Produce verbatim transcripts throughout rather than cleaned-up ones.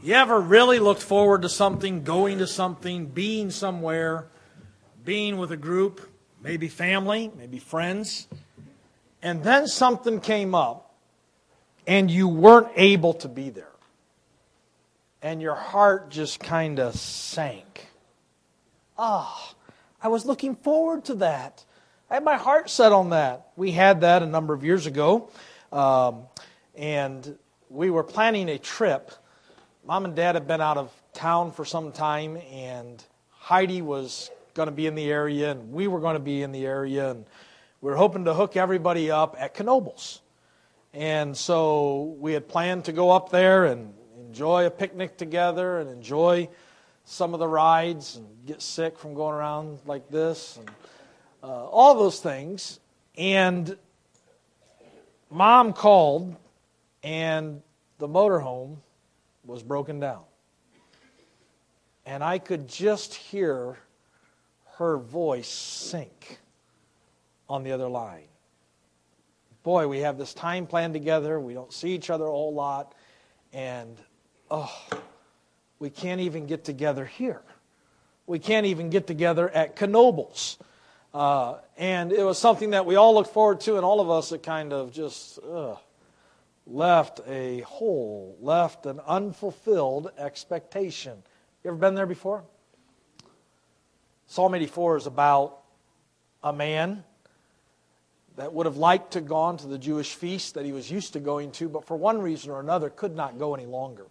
You ever really looked forward to something, going to something, being somewhere, being with a group, maybe family, maybe friends, and then something came up and you weren't able to be there? And your heart just kind of sank. Ah, oh, I was looking forward to that. I had my heart set on that. We had that a number of years ago, um, and we were planning a trip. Mom and Dad had been out of town for some time, and Heidi was going to be in the area, and we were going to be in the area, and we were hoping to hook everybody up at Knoebels. And so we had planned to go up there and enjoy a picnic together and enjoy some of the rides and get sick from going around like this and uh, all those things. And Mom called, and the motorhome was broken down. And I could just hear her voice sink on the other line. Boy, we have this time planned together. We don't see each other a whole lot. And, oh, we can't even get together here. We can't even get together at Knoebels. Uh, and it was something that we all looked forward to, and all of us that kind of just ugh, left a hole, left an unfulfilled expectation. You ever been there before? Psalm eighty-four is about a man that would have liked to gone to the Jewish feast that he was used to going to, but for one reason or another could not go any longer.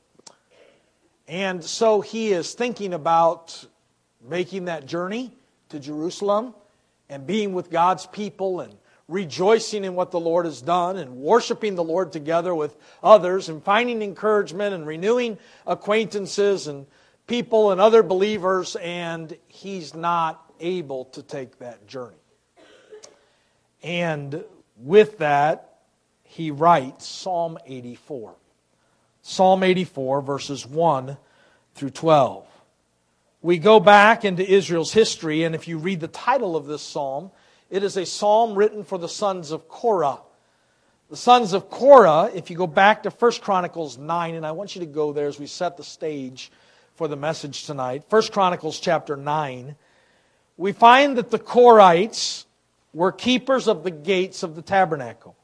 And so he is thinking about making that journey to Jerusalem and being with God's people and rejoicing in what the Lord has done and worshiping the Lord together with others and finding encouragement and renewing acquaintances and people and other believers, and he's not able to take that journey. And with that, he writes Psalm eighty-four. Psalm eighty-four, verses one through twelve. We go back into Israel's history, and if you read the title of this psalm, it is a psalm written for the sons of Korah. The sons of Korah, if you go back to First Chronicles nine, and I want you to go there as we set the stage for the message tonight. First Chronicles chapter nine, we find that the Korahites were keepers of the gates of the tabernacle.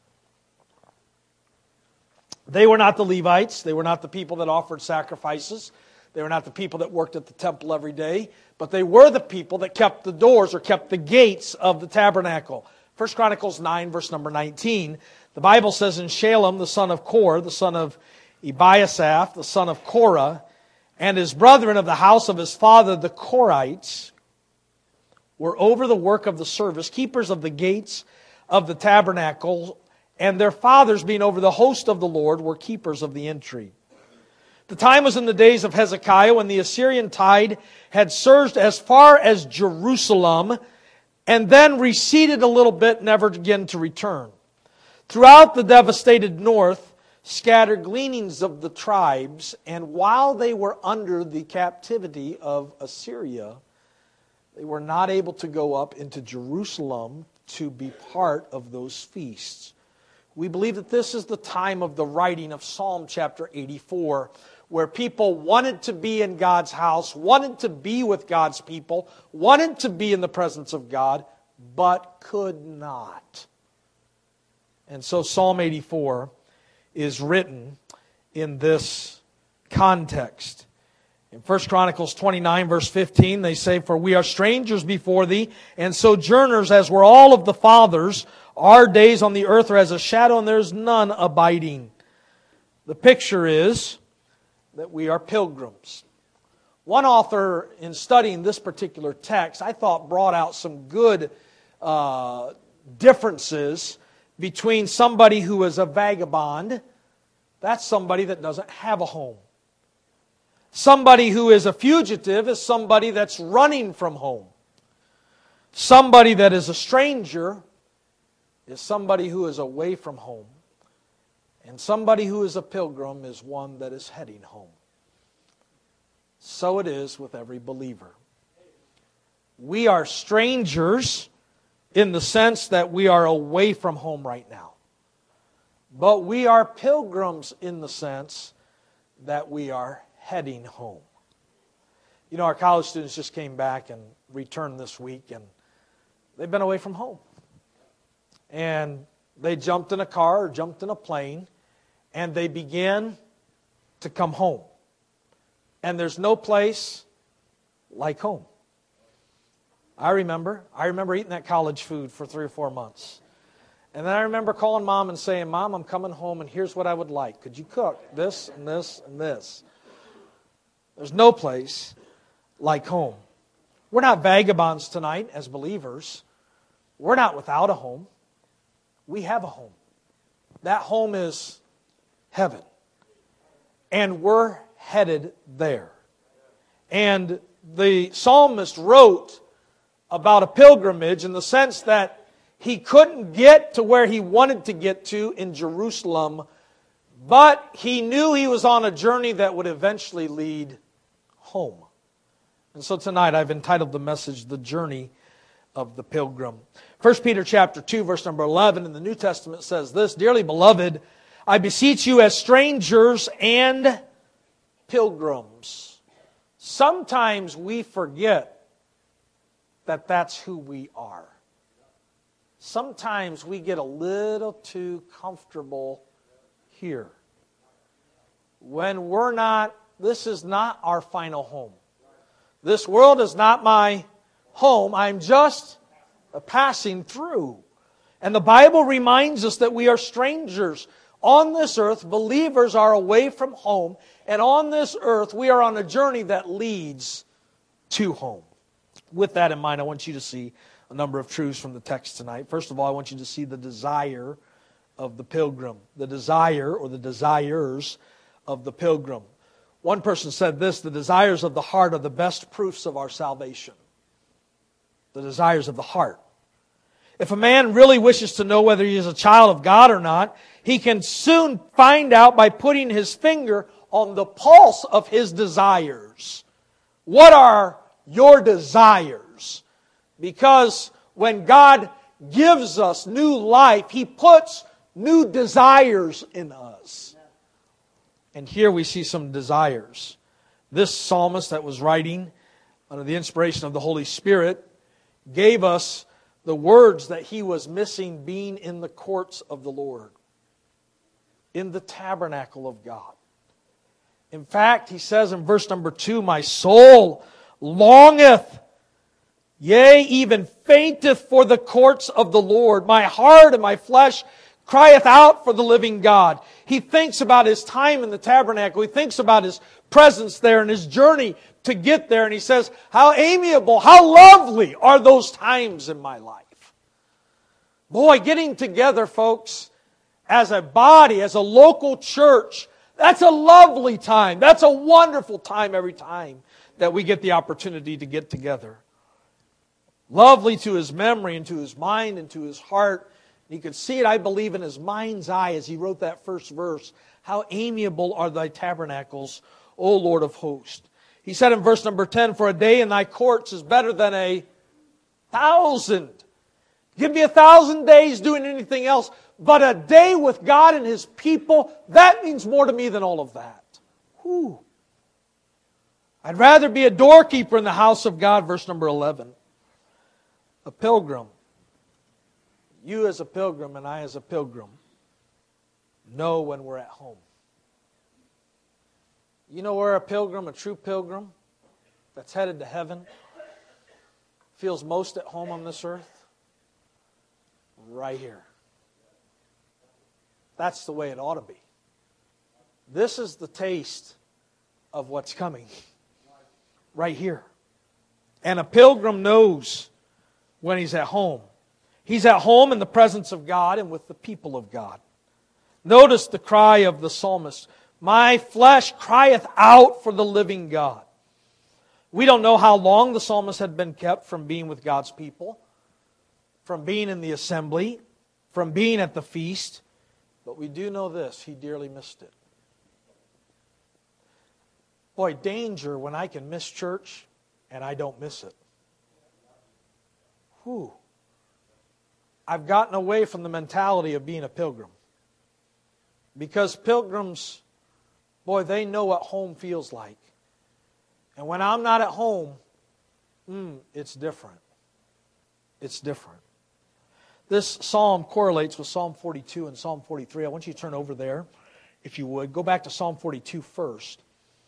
They were not the Levites. They were not the people that offered sacrifices. They were not the people that worked at the temple every day. But they were the people that kept the doors or kept the gates of the tabernacle. First Chronicles nine, verse number nineteen. The Bible says, in Shalem, the son of Kor, the son of Ebiasaph, the son of Korah, and his brethren of the house of his father, the Korahites, were over the work of the service, keepers of the gates of the tabernacle, and their fathers, being over the host of the Lord, were keepers of the entry. The time was in the days of Hezekiah, when the Assyrian tide had surged as far as Jerusalem, and then receded a little bit, never again to return. Throughout the devastated north, scattered gleanings of the tribes, and while they were under the captivity of Assyria, they were not able to go up into Jerusalem to be part of those feasts. We believe that this is the time of the writing of Psalm chapter eighty-four, where people wanted to be in God's house, wanted to be with God's people, wanted to be in the presence of God, but could not. And so Psalm eighty-four is written in this context. In First Chronicles twenty-nine, verse fifteen, they say, "For we are strangers before thee, and sojourners, as were all of the fathers. Our days on the earth are as a shadow, and there is none abiding." The picture is that we are pilgrims. One author, in studying this particular text, I thought brought out some good uh, differences between somebody who is a vagabond. That's somebody that doesn't have a home. Somebody who is a fugitive is somebody that's running from home. Somebody that is a stranger is somebody who is away from home. And somebody who is a pilgrim is one that is heading home. So it is with every believer. We are strangers in the sense that we are away from home right now. But we are pilgrims in the sense that we are heading home. You know, our college students just came back and returned this week, and they've been away from home. And they jumped in a car or jumped in a plane, and they began to come home. And there's no place like home. I remember. I remember eating that college food for three or four months. And then I remember calling Mom and saying, Mom, I'm coming home, and here's what I would like. Could you cook this and this and this? There's no place like home. We're not vagabonds tonight as believers. We're not without a home. We have a home. That home is heaven. And we're headed there. And the psalmist wrote about a pilgrimage in the sense that he couldn't get to where he wanted to get to in Jerusalem, but he knew he was on a journey that would eventually lead home. And so tonight I've entitled the message, The Journey of the Pilgrim. First Peter chapter two, verse number eleven in the New Testament says this, Dearly beloved, I beseech you as strangers and pilgrims. Sometimes we forget that that's who we are. Sometimes we get a little too comfortable here. When we're not, this is not our final home. This world is not my home. I'm just a passing through. And the Bible reminds us that we are strangers. On this earth, believers are away from home. And on this earth, we are on a journey that leads to home. With that in mind, I want you to see a number of truths from the text tonight. First of all, I want you to see the desire of the pilgrim. The desire or the desires of the pilgrim. One person said this, the desires of the heart are the best proofs of our salvation. The desires of the heart. If a man really wishes to know whether he is a child of God or not, he can soon find out by putting his finger on the pulse of his desires. What are your desires? Because when God gives us new life, He puts new desires in us. And here we see some desires. This psalmist that was writing under the inspiration of the Holy Spirit gave us the words that he was missing being in the courts of the Lord, in the tabernacle of God. In fact, he says in verse number two, My soul longeth, yea, even fainteth for the courts of the Lord. My heart and my flesh crieth out for the living God. He thinks about his time in the tabernacle. He thinks about his presence there and his journey to get there. And he says, how amiable, how lovely are those times in my life. Boy, getting together, folks, as a body, as a local church, that's a lovely time. That's a wonderful time every time that we get the opportunity to get together. Lovely to his memory and to his mind and to his heart. You could see it, I believe, in his mind's eye as he wrote that first verse. How amiable are thy tabernacles, O Lord of hosts. He said in verse number ten, For a day in thy courts is better than a thousand. Give me a thousand days doing anything else, but a day with God and His people, that means more to me than all of that. Whew. I'd rather be a doorkeeper in the house of God, verse number eleven. A pilgrim. You as a pilgrim and I as a pilgrim know when we're at home. You know where a pilgrim, a true pilgrim that's headed to heaven, feels most at home on this earth? Right here. That's the way it ought to be. This is the taste of what's coming. Right here. And a pilgrim knows when he's at home. He's at home in the presence of God and with the people of God. Notice the cry of the psalmist. My flesh crieth out for the living God. We don't know how long the psalmist had been kept from being with God's people, from being in the assembly, from being at the feast. But we do know this, he dearly missed it. Boy, danger when I can miss church and I don't miss it. Whew. I've gotten away from the mentality of being a pilgrim. Because pilgrims Boy, they know what home feels like. And when I'm not at home, mm, it's different. It's different. This psalm correlates with Psalm forty-two and Psalm forty-three. I want you to turn over there, if you would. Go back to Psalm forty-two first.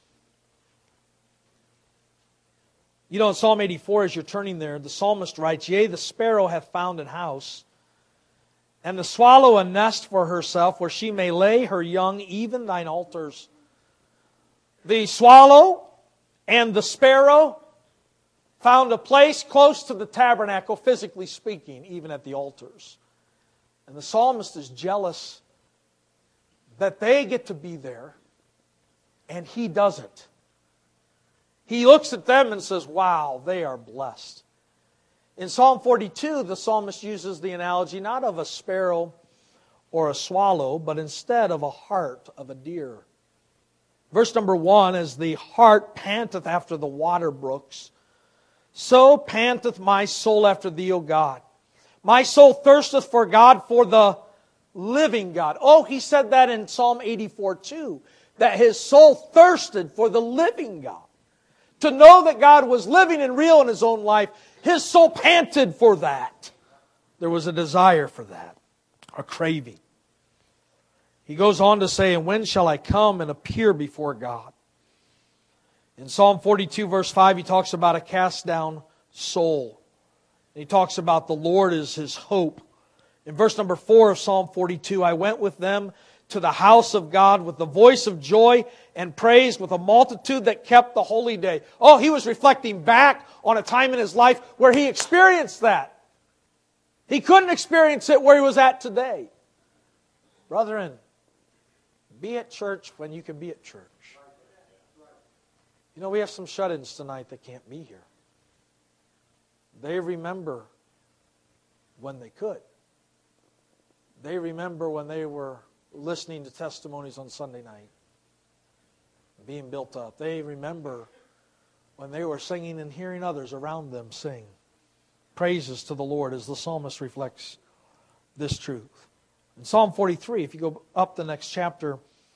You know, in Psalm eighty-four, as you're turning there, the psalmist writes, Yea, the sparrow hath found an house, and the swallow a nest for herself, where she may lay her young, even thine altars. The swallow and the sparrow found a place close to the tabernacle, physically speaking, even at the altars. And the psalmist is jealous that they get to be there, and he doesn't. He looks at them and says, wow, they are blessed. In Psalm forty-two, the psalmist uses the analogy not of a sparrow or a swallow, but instead of a hart of a deer. Verse number one, as the hart panteth after the water brooks, so panteth my soul after thee, O God. My soul thirsteth for God, for the living God. Oh, he said that in Psalm eighty-four too, that his soul thirsted for the living God. To know that God was living and real in his own life, his soul panted for that. There was a desire for that, a craving. He goes on to say, and when shall I come and appear before God? In Psalm forty-two, verse five, he talks about a cast down soul. And he talks about the Lord is his hope. In verse number four of Psalm forty-two, I went with them to the house of God with the voice of joy and praise, with a multitude that kept the holy day. Oh, he was reflecting back on a time in his life where he experienced that. He couldn't experience it where he was at today. Brethren, be at church when you can be at church. You know, we have some shut-ins tonight that can't be here. They remember when they could. They remember when they were listening to testimonies on Sunday night, being built up. They remember when they were singing and hearing others around them sing praises to the Lord, as the psalmist reflects this truth. In Psalm forty-three, if you go up the next chapter,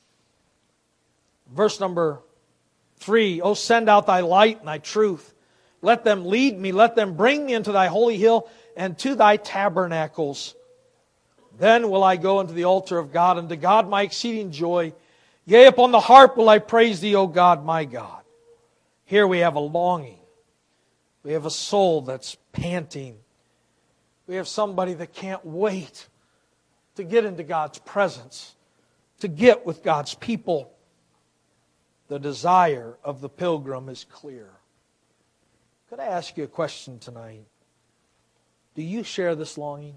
verse number three, O send out thy light and thy truth. Let them lead me, let them bring me into thy holy hill and to thy tabernacles. Then will I go unto the altar of God, and to God my exceeding joy. Yea, upon the harp will I praise thee, O God, my God. Here we have a longing. We have a soul that's panting. We have somebody that can't wait to get into God's presence, to get with God's people. The desire of the pilgrim is clear. Could I ask you a question tonight? Do you share this longing?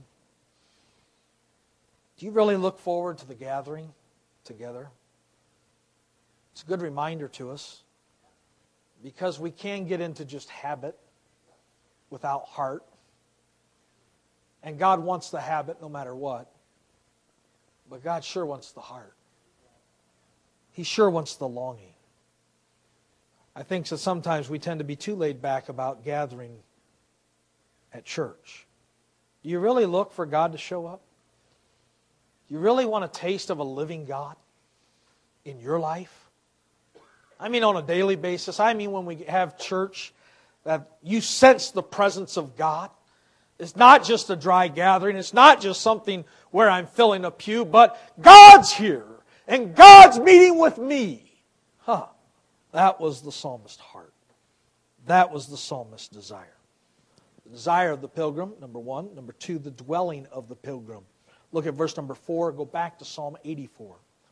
Do you really look forward to the gathering together? It's a good reminder to us, because we can get into just habit without heart. And God wants the habit no matter what. But God sure wants the heart. He sure wants the longing. I think that sometimes we tend to be too laid back about gathering at church. Do you really look for God to show up? Do you really want a taste of a living God in your life? I mean on a daily basis. I mean when we have church, that you sense the presence of God. It's not just a dry gathering. It's not just something where I'm filling a pew, but God's here and God's meeting with me. Huh. That was the psalmist's heart. That was the psalmist's desire. The desire of the pilgrim, number one. Number two, the dwelling of the pilgrim. Look at verse number four. Go back to Psalm eighty-four.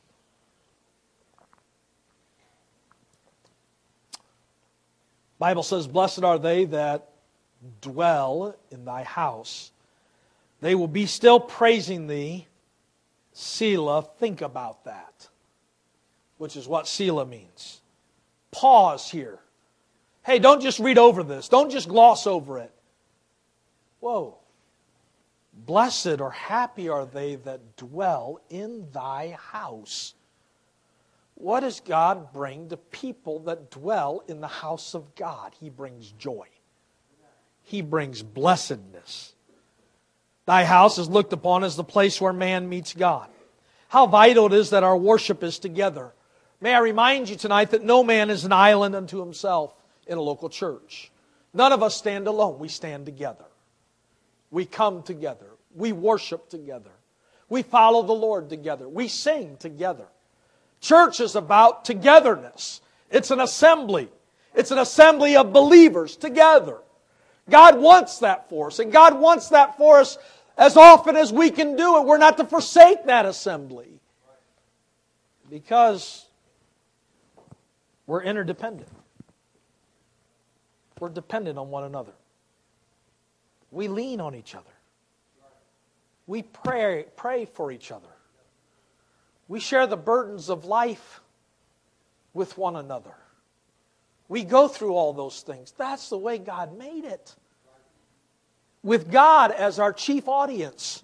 The Bible says, blessed are they that dwell in thy house. They will be still praising thee. Selah, think about that. Which is what Selah means. Pause here. Hey, don't just read over this. Don't just gloss over it. Whoa. Blessed or happy are they that dwell in thy house. What does God bring to people that dwell in the house of God? He brings joy. He brings blessedness. Thy house is looked upon as the place where man meets God. How vital it is that our worship is together. May I remind you tonight that no man is an island unto himself in a local church. None of us stand alone. We stand together. We come together. We worship together. We follow the Lord together. We sing together. Church is about togetherness. It's an assembly. It's an assembly of believers together. God wants that for us, and God wants that for us as often as we can do it. We're not to forsake that assembly because we're interdependent. We're dependent on one another. We lean on each other. We pray, pray for each other. We share the burdens of life with one another. We go through all those things. That's the way God made it. With God as our chief audience,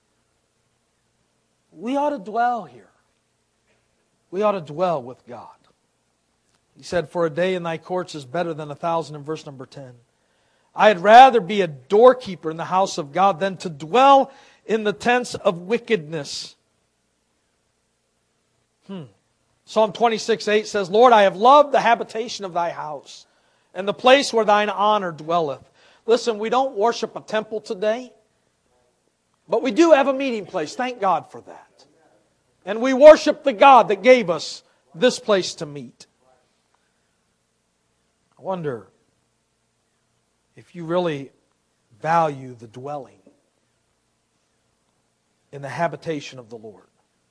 we ought to dwell here. We ought to dwell with God. He said, for a day in thy courts is better than a thousand, in verse number ten. I had rather be a doorkeeper in the house of God than to dwell in the tents of wickedness. Hmm. Psalm twenty-six eight says, Lord, I have loved the habitation of thy house, and the place where thine honor dwelleth. Listen, we don't worship a temple today, but we do have a meeting place. Thank God for that. And we worship the God that gave us this place to meet. I wonder if you really value the dwelling in the habitation of the Lord.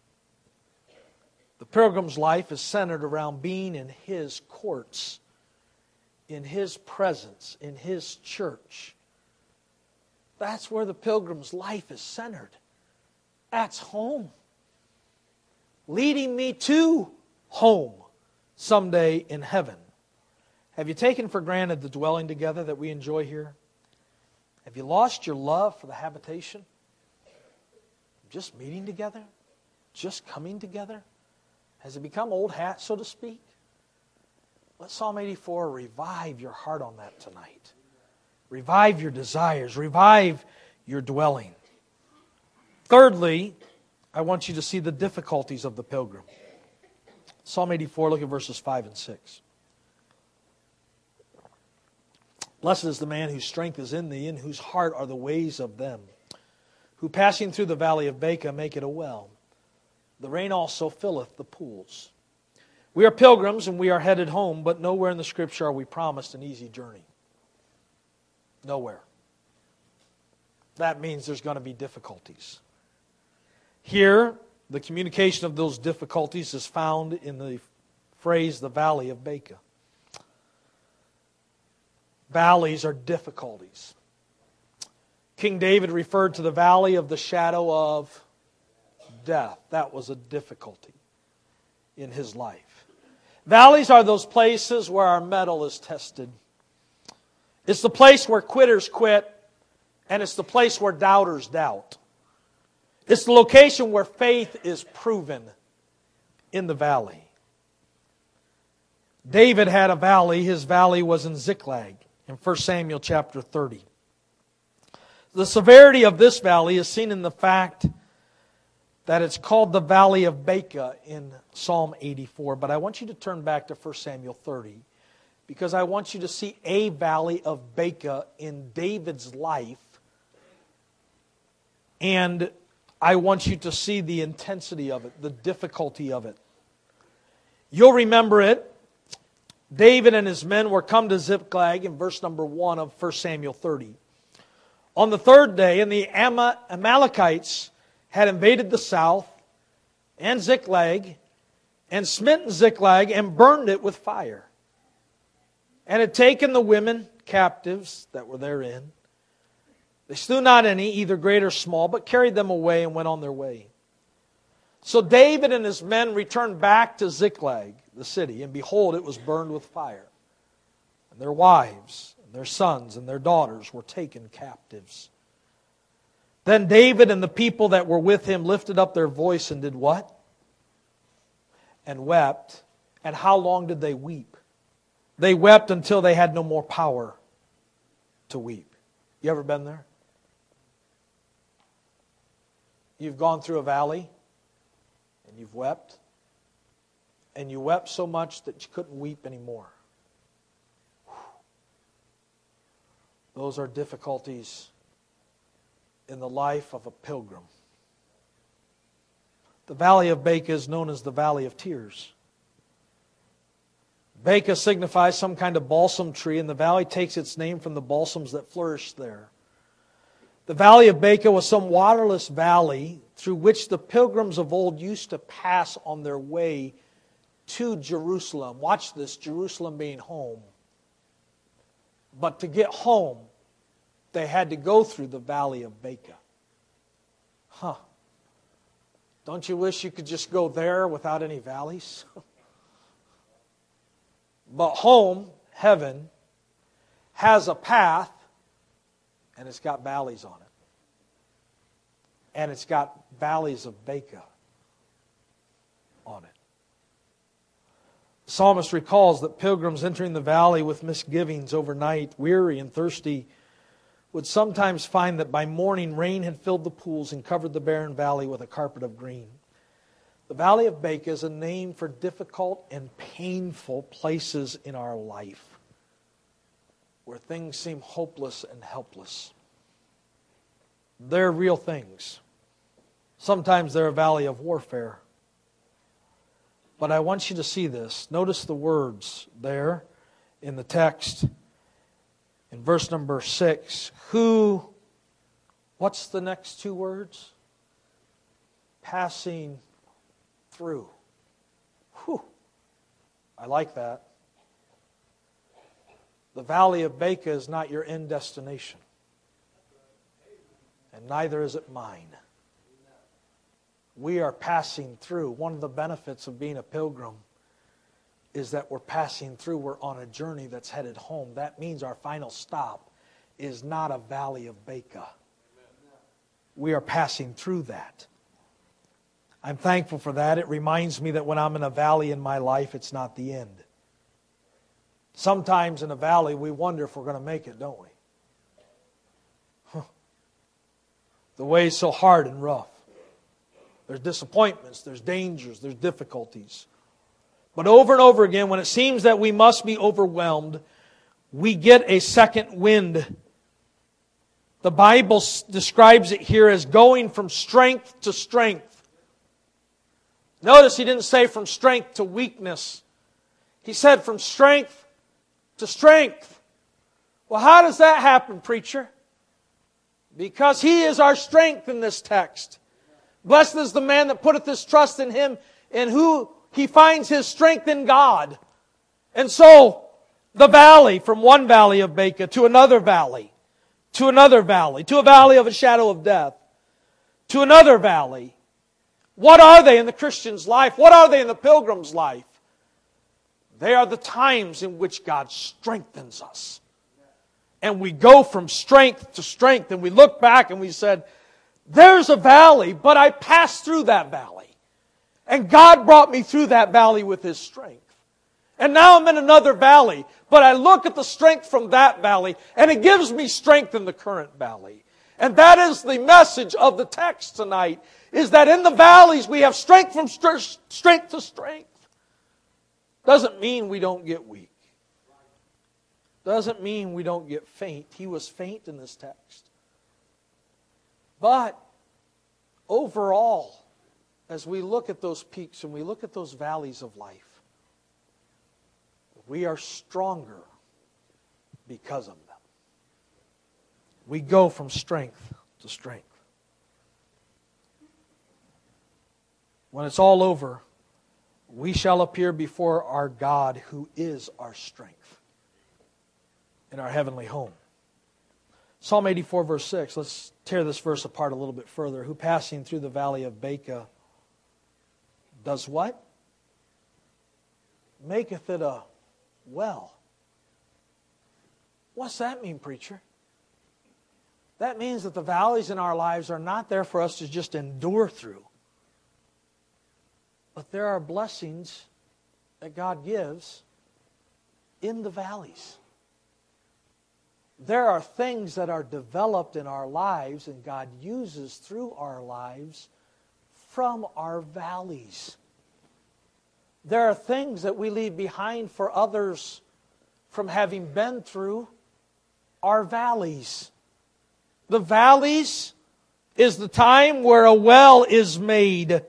The pilgrim's life is centered around being in His courts, in His presence, in His church. That's where the pilgrim's life is centered. That's home. Leading me to home someday in heaven. Have you taken for granted the dwelling together that we enjoy here? Have you lost your love for the habitation? Just meeting together? Just coming together? Has it become old hat, so to speak? Let Psalm eighty-four revive your heart on that tonight. Revive your desires. Revive your dwelling. Thirdly, I want you to see the difficulties of the pilgrim. Psalm eighty-four, look at verses five and six. Blessed is the man whose strength is in thee, in whose heart are the ways of them, who passing through the valley of Baca make it a well. The rain also filleth the pools. We are pilgrims and we are headed home, but nowhere in the Scripture are we promised an easy journey. Nowhere. That means there's going to be difficulties. Here, the communication of those difficulties is found in the phrase, the valley of Baca. Valleys are difficulties. King David referred to the valley of the shadow of death. That was a difficulty in his life. Valleys are those places where our mettle is tested. It's the place where quitters quit, and it's the place where doubters doubt. It's the location where faith is proven in the valley. David had a valley. His valley was in Ziklag in First Samuel chapter thirty. The severity of this valley is seen in the fact that it's called the Valley of Baca in Psalm eighty-four. But I want you to turn back to First Samuel thirty, because I want you to see a valley of Baca in David's life, and I want you to see the intensity of it, the difficulty of it. You'll remember it. David and his men were come to Ziklag in verse number one of First Samuel thirty. On the third day, and the Amalekites had invaded the south and Ziklag, and smitten Ziklag, and burned it with fire, and had taken the women captives that were therein. They slew not any, either great or small, but carried them away and went on their way. So David and his men returned back to Ziklag, the city, and behold, it was burned with fire. And their wives, and their sons, and their daughters were taken captives. Then David and the people that were with him lifted up their voice and did what? And wept. And how long did they weep? They wept until they had no more power to weep. You ever been there? You've gone through a valley and you've wept and you wept so much that you couldn't weep anymore. Those are difficulties in the life of a pilgrim. The Valley of Baca is known as the Valley of Tears. Baca signifies some kind of balsam tree, and the valley takes its name from the balsams that flourished there. The Valley of Baca was some waterless valley through which the pilgrims of old used to pass on their way to Jerusalem. Watch this, Jerusalem being home. But to get home, they had to go through the Valley of Baca. Huh. Don't you wish you could just go there without any valleys? But home, heaven, has a path, and it's got valleys on it. And it's got valleys of Baca on it. The psalmist recalls that pilgrims entering the valley with misgivings overnight, weary and thirsty, would sometimes find that by morning rain had filled the pools and covered the barren valley with a carpet of green. The Valley of Baca is a name for difficult and painful places in our life where things seem hopeless and helpless. They're real things. Sometimes they're a valley of warfare. But I want you to see this. Notice the words there in the text. In verse number six, who, what's the next two words? Passing through. Whew. I like that. The Valley of Baca is not your end destination. And neither is it mine. We are passing through. One of the benefits of being a pilgrim is that we're passing through. We're on a journey that's headed home. That means our final stop is not a Valley of Baca. We are passing through that. I'm thankful for that. It reminds me that when I'm in a valley in my life, it's not the end. Sometimes in a valley, we wonder if we're going to make it, don't we? Huh. The way's so hard and rough. There's disappointments, there's dangers, there's difficulties. But over and over again, when it seems that we must be overwhelmed, we get a second wind. The Bible describes it here as going from strength to strength. Notice he didn't say from strength to weakness. He said from strength to strength. Well, how does that happen, preacher? Because He is our strength in this text. Blessed is the man that putteth his trust in Him, in who he finds his strength in God. And so, the valley, from one valley of Baca to another valley, to another valley, to a valley of a shadow of death, to another valley. What are they in the Christian's life? What are they in the pilgrim's life? They are the times in which God strengthens us. And we go from strength to strength, and we look back and we said, there's a valley, but I passed through that valley. And God brought me through that valley with His strength. And now I'm in another valley, but I look at the strength from that valley, and it gives me strength in the current valley. And that is the message of the text tonight, is that in the valleys we have strength from st- strength to strength. Doesn't mean we don't get weak. Doesn't mean we don't get faint. He was faint in this text. But overall, as we look at those peaks and we look at those valleys of life, we are stronger because of them. We go from strength to strength. When it's all over, we shall appear before our God who is our strength in our heavenly home. Psalm eighty-four verse six, let's tear this verse apart a little bit further. Who passing through the valley of Baca does what? Maketh it a well. What's that mean, preacher? That means that the valleys in our lives are not there for us to just endure through. But there are blessings that God gives in the valleys. There are things that are developed in our lives and God uses through our lives from our valleys. there are things that we leave behind for others from having been through our valleys. The valleys is the time where a well is made.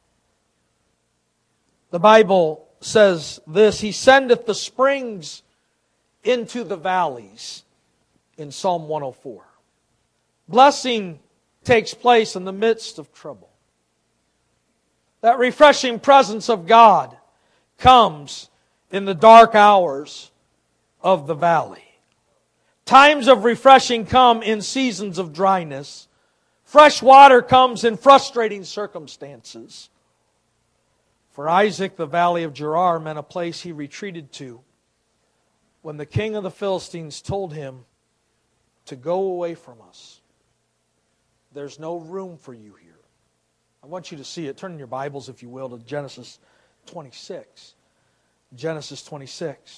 The Bible says this, He sendeth the springs into the valleys in Psalm one oh four. Blessing takes place in the midst of trouble. That refreshing presence of God comes in the dark hours of the valley. Times of refreshing come in seasons of dryness. Fresh water comes in frustrating circumstances. For Isaac, the valley of Gerar meant a place he retreated to when the king of the Philistines told him to go away from us. There's no room for you here. I want you to see it. Turn in your Bibles, if you will, to Genesis twenty-six. Genesis twenty-six.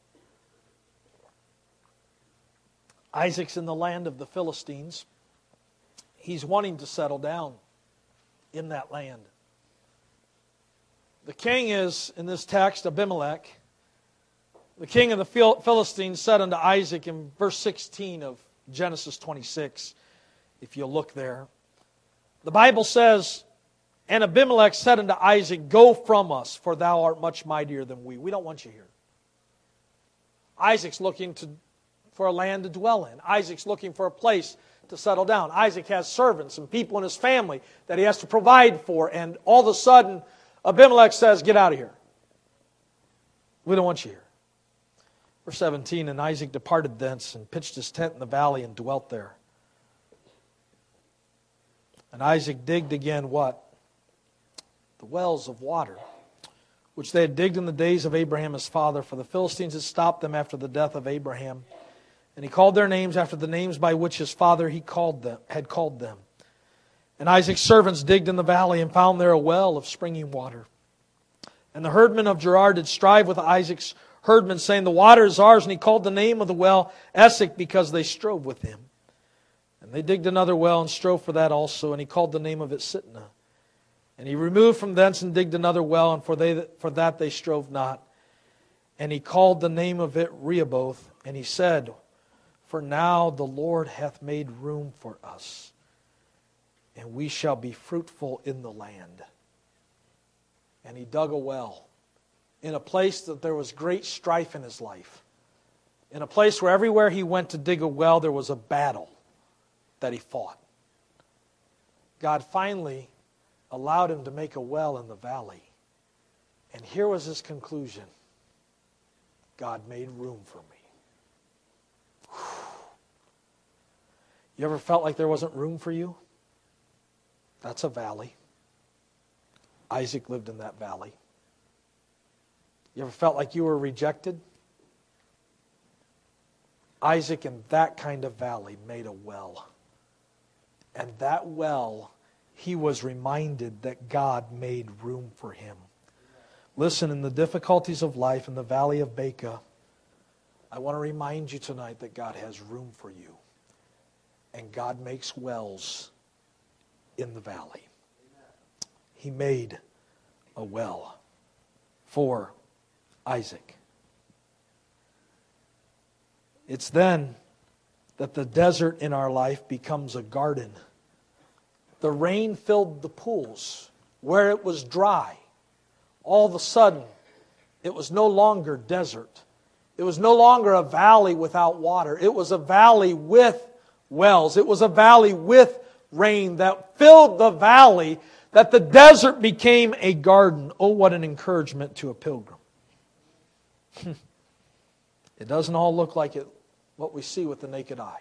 Isaac's in the land of the Philistines. He's wanting to settle down in that land. The king is, in this text, Abimelech. The king of the Philistines said unto Isaac in verse sixteen of Genesis twenty-six, if you'll look there. The Bible says, and Abimelech said unto Isaac, go from us, for thou art much mightier than we. We don't want you here. Isaac's looking to, for a land to dwell in. Isaac's looking for a place to settle down. Isaac has servants and people in his family that he has to provide for. And all of a sudden, Abimelech says, get out of here. We don't want you here. Verse seventeen, and Isaac departed thence and pitched his tent in the valley and dwelt there. And Isaac digged again what? The wells of water, which they had digged in the days of Abraham his father, for the Philistines had stopped them after the death of Abraham. And he called their names after the names by which his father he called them, had called them. And Isaac's servants digged in the valley and found there a well of springing water. And the herdmen of Gerar did strive with Isaac's herdmen, saying, the water is ours. And he called the name of the well Esek, because they strove with him. And they digged another well and strove for that also. And he called the name of it Sitnah. And he removed from thence and digged another well, and for they for that they strove not. And he called the name of it Rehoboth. And he said, for now the Lord hath made room for us, and we shall be fruitful in the land. And he dug a well in a place that there was great strife in his life. In a place where everywhere he went to dig a well, there was a battle that he fought. God finally allowed him to make a well in the valley. And here was his conclusion. God made room for me. Whew. You ever felt like there wasn't room for you? That's a valley. Isaac lived in that valley. You ever felt like you were rejected? Isaac in that kind of valley made a well. And that well, he was reminded that God made room for him. Listen, in the difficulties of life in the valley of Baca, I want to remind you tonight that God has room for you. And God makes wells in the valley. He made a well for Isaac. It's then that the desert in our life becomes a garden. The rain filled the pools where it was dry. All of a sudden, it was no longer desert. It was no longer a valley without water. It was a valley with wells. It was a valley with rain that filled the valley, that the desert became a garden. Oh, what an encouragement to a pilgrim. It doesn't all look like it, what we see with the naked eye.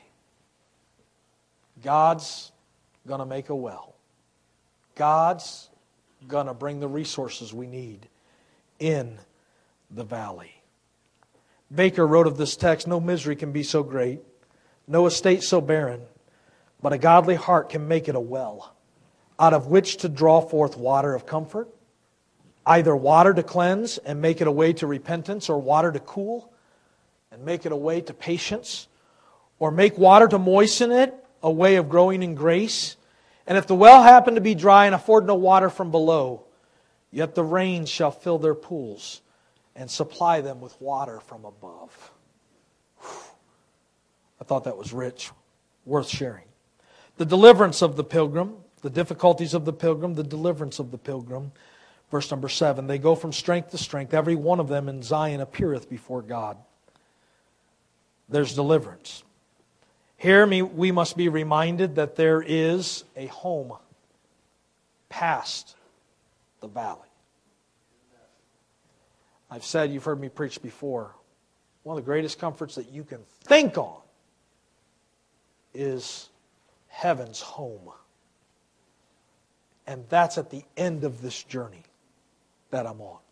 God's going to make a well. God's going to bring the resources we need in the valley. Baker wrote of this text, no misery can be so great, no estate so barren, but a godly heart can make it a well, out of which to draw forth water of comfort, either water to cleanse and make it a way to repentance, or water to cool and make it a way to patience, or make water to moisten it, a way of growing in grace. And if the well happen to be dry and afford no water from below, Yet the rain shall fill their pools and supply them with water from above. Whew. I thought that was rich, worth sharing. The deliverance of the pilgrim, the difficulties of the pilgrim, the deliverance of the pilgrim. Verse number seven, they go from strength to strength. Every one of them in Zion appeareth before God. There's deliverance. Here we must be reminded that there is a home past the valley. I've said, you've heard me preach before, one of the greatest comforts that you can think on is heaven's home. And that's at the end of this journey that I'm on.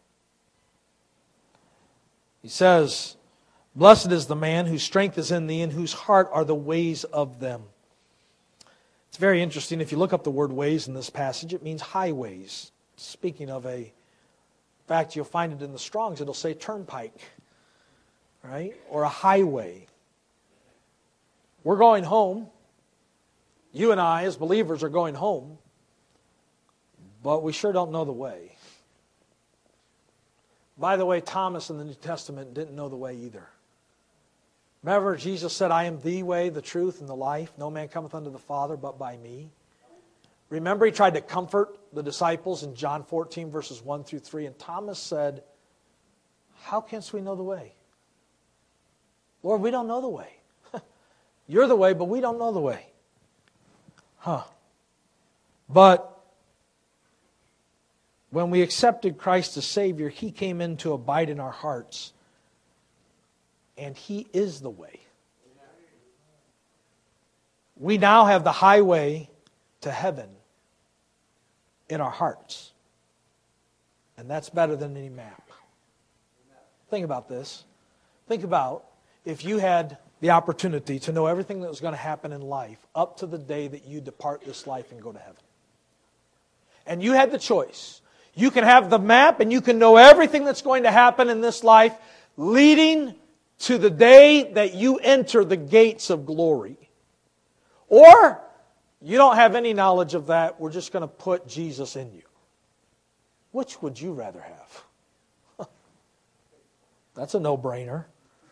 He says, blessed is the man whose strength is in thee and whose heart are the ways of them. It's very interesting. If you look up the word ways in this passage, it means highways. Speaking of a, in fact, you'll find it in the Strong's, it'll say turnpike, right? Or a highway. We're going home. You and I, as believers, are going home. But we sure don't know the way. By the way, Thomas in the New Testament didn't know the way either. Remember, Jesus said, I am the way, the truth, and the life. No man cometh unto the Father but by me. Remember, he tried to comfort the disciples in John fourteen, verses one through three. And Thomas said, how canst we know the way? Lord, we don't know the way. You're the way, but we don't know the way. Huh. But when we accepted Christ as Savior, He came in to abide in our hearts. And He is the way. We now have the highway to heaven in our hearts. And that's better than any map. Think about this. Think about if you had the opportunity to know everything that was going to happen in life up to the day that you depart this life and go to heaven. And you had the choice. You can have the map and you can know everything that's going to happen in this life leading to the day that you enter the gates of glory. Or you don't have any knowledge of that. We're just going to put Jesus in you. Which would you rather have? That's a no-brainer.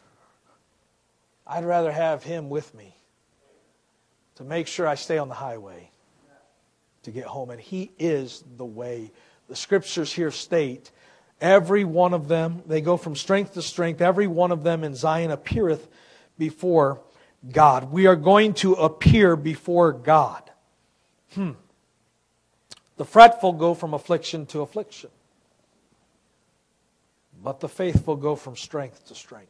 I'd rather have Him with me to make sure I stay on the highway to get home. And He is the way. The Scriptures here state, every one of them, they go from strength to strength. Every one of them in Zion appeareth before God. We are going to appear before God. Hmm. The fretful go from affliction to affliction. But the faithful go from strength to strength.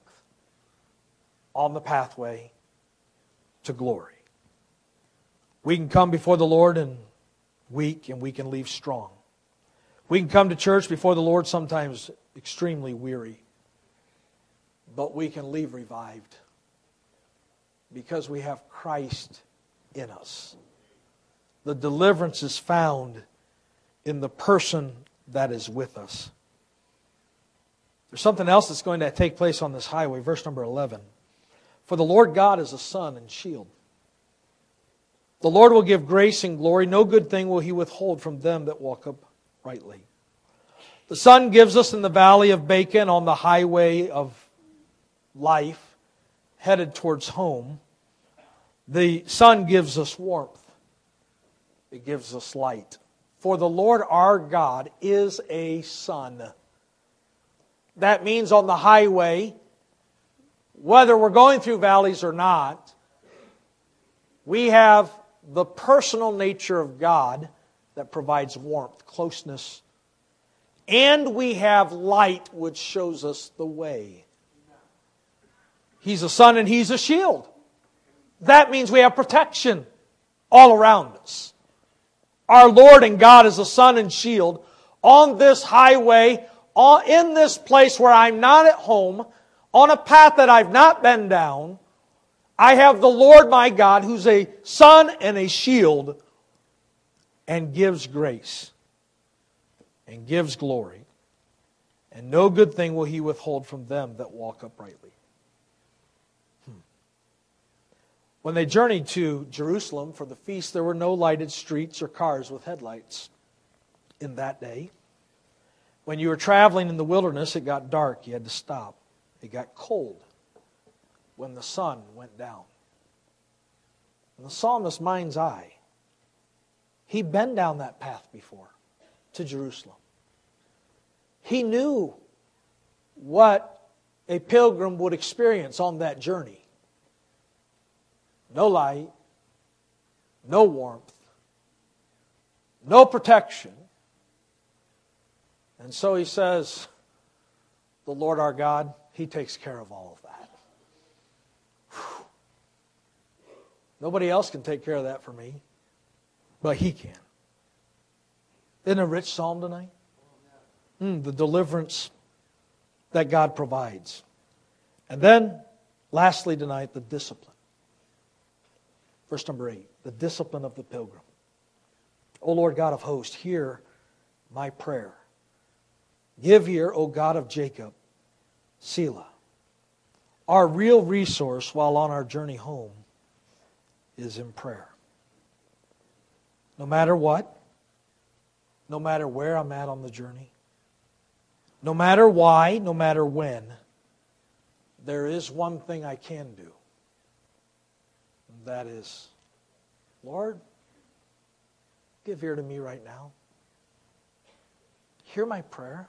On the pathway to glory. We can come before the Lord and weak, and we can leave strong. We can come to church before the Lord sometimes extremely weary. But we can leave revived. Because we have Christ in us. The deliverance is found in the person that is with us. There's something else that's going to take place on this highway. Verse number eleven. For the Lord God is a sun and shield. The Lord will give grace and glory. No good thing will He withhold from them that walk uprightly. The sun gives us in the valley of Bacon on the highway of life, headed towards home. The sun gives us warmth. It gives us light. For the Lord our God is a sun. That means on the highway, whether we're going through valleys or not, we have the personal nature of God that provides warmth, closeness, and we have light which shows us the way. He's a sun and He's a shield. That means we have protection all around us. Our Lord and God is a sun and shield on this highway, on, in this place where I'm not at home, on a path that I've not been down. I have the Lord my God who's a sun and a shield and gives grace and gives glory. And no good thing will He withhold from them that walk uprightly. Hmm. When they journeyed to Jerusalem for the feast, there were no lighted streets or cars with headlights in that day. When you were traveling in the wilderness, it got dark. You had to stop. It got cold when the sun went down. In the psalmist's mind's eye, he'd been down that path before to Jerusalem. He knew what a pilgrim would experience on that journey. No light, no warmth, no protection. And so he says, the Lord our God, He takes care of all of that. Whew. Nobody else can take care of that for me, but He can. Isn't it a rich psalm tonight? Mm, the deliverance that God provides. And then, lastly tonight, the discipline. Verse number eight, the discipline of the pilgrim. O Lord God of hosts, hear my prayer. Give ear, O God of Jacob, Selah. Our real resource while on our journey home is in prayer. No matter what, no matter where I'm at on the journey, no matter why, no matter when, there is one thing I can do. And that is, Lord, give ear to me right now. Hear my prayer.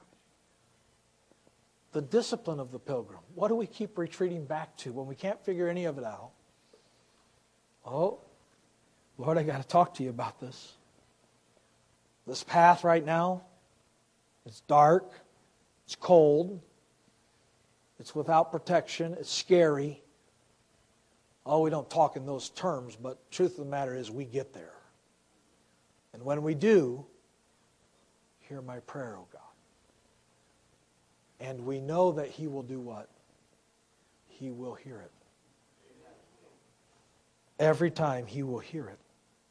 The discipline of the pilgrim. What do we keep retreating back to when we can't figure any of it out? Oh, Lord, I got to talk to you about this. This path right now, it's dark, it's cold, it's without protection, it's scary. Oh, we don't talk in those terms, but the truth of the matter is we get there. And when we do, hear my prayer, O God. And we know that He will do what? He will hear it. Every time He will hear it.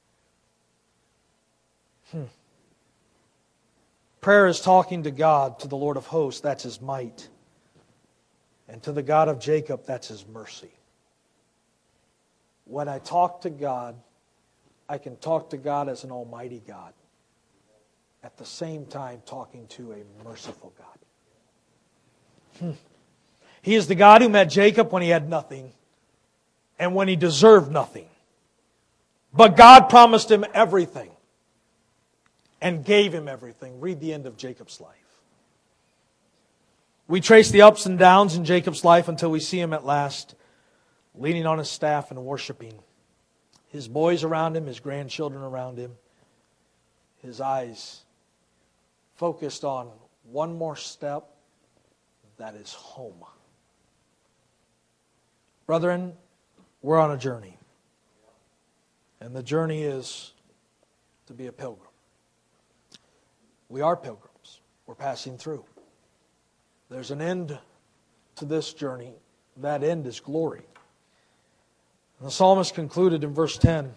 Hmm. Prayer is talking to God, to the Lord of hosts, that's His might. And to the God of Jacob, that's His mercy. When I talk to God, I can talk to God as an almighty God. At the same time, talking to a merciful God. Hmm. He is the God who met Jacob when he had nothing and when he deserved nothing. But God promised him everything and gave him everything. Read the end of Jacob's life. We trace the ups and downs in Jacob's life until we see him at last leaning on his staff and worshiping. His boys around him, his grandchildren around him, his eyes focused on one more step. That is home. Brethren, we're on a journey. And the journey is to be a pilgrim. We are pilgrims. We're passing through. There's an end to this journey. That end is glory. And the psalmist concluded in verse ten,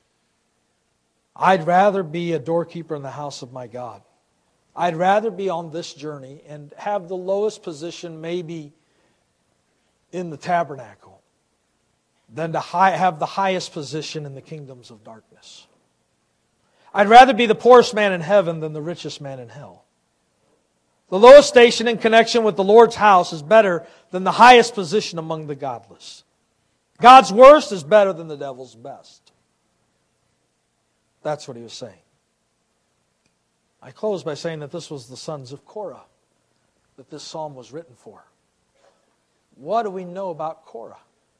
I'd rather be a doorkeeper in the house of my God. I'd rather be on this journey and have the lowest position maybe in the tabernacle than to high, have the highest position in the kingdoms of darkness. I'd rather be the poorest man in heaven than the richest man in hell. The lowest station in connection with the Lord's house is better than the highest position among the godless. God's worst is better than the devil's best. That's what he was saying. I close by saying that this was the sons of Korah that this psalm was written for. What do we know about Korah?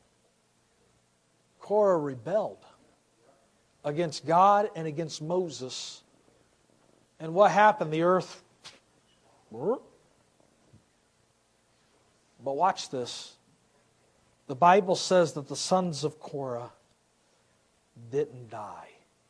Korah rebelled against God and against Moses. And what happened? The earth... But watch this. The Bible says that the sons of Korah didn't die.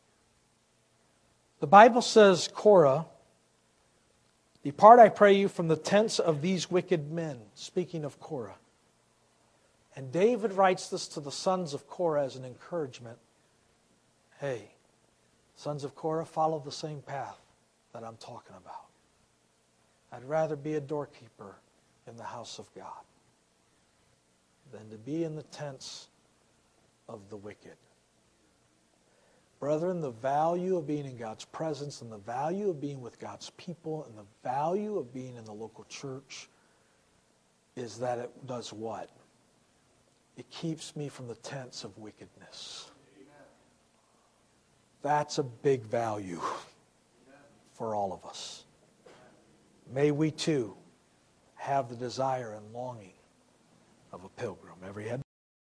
The Bible says, Korah, depart, I pray you, from the tents of these wicked men. Speaking of Korah. And David writes this to the sons of Korah as an encouragement. Hey, sons of Korah, follow the same path that I'm talking about. I'd rather be a doorkeeper in the house of God than to be in the tents of the wicked. Brethren, the value of being in God's presence and the value of being with God's people and the value of being in the local church is that it does what? It keeps me from the tents of wickedness. That's a big value for all of us. May we too have the desire and longing of a pilgrim. Every head.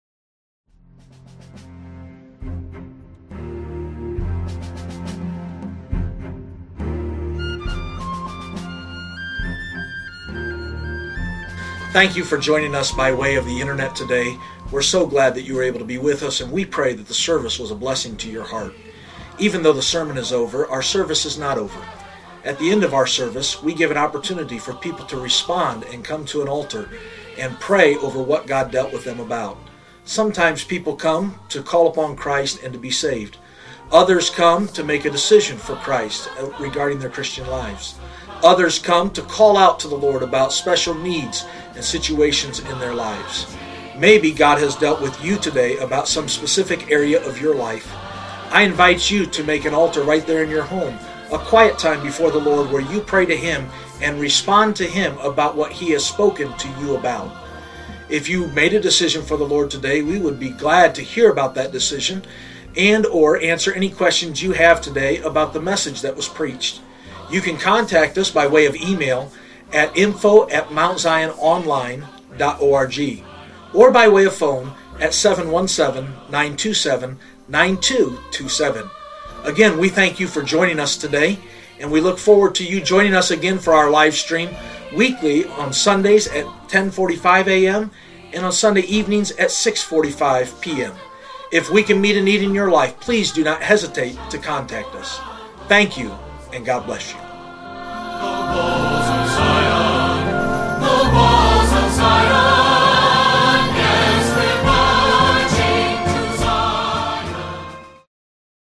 Thank you for joining us by way of the internet today. We're so glad that you were able to be with us, and we pray that the service was a blessing to your heart. Even though the sermon is over, our service is not over. At the end of our service, we give an opportunity for people to respond and come to an altar and pray over what God dealt with them about. Sometimes people come to call upon Christ and to be saved. Others come to make a decision for Christ regarding their Christian lives. Others come to call out to the Lord about special needs and situations in their lives. Maybe God has dealt with you today about some specific area of your life. I invite you to make an altar right there in your home, a quiet time before the Lord where you pray to Him and respond to Him about what He has spoken to you about. If you made a decision for the Lord today, we would be glad to hear about that decision and or answer any questions you have today about the message that was preached. You can contact us by way of email at info at mount zion online dot org or by way of phone at seven one seven, nine two seven, nine two two seven. Again, we thank you for joining us today, and we look forward to you joining us again for our live stream weekly on Sundays at ten forty-five a.m. and on Sunday evenings at six forty-five p.m. If we can meet a need in your life, please do not hesitate to contact us. Thank you, and God bless you.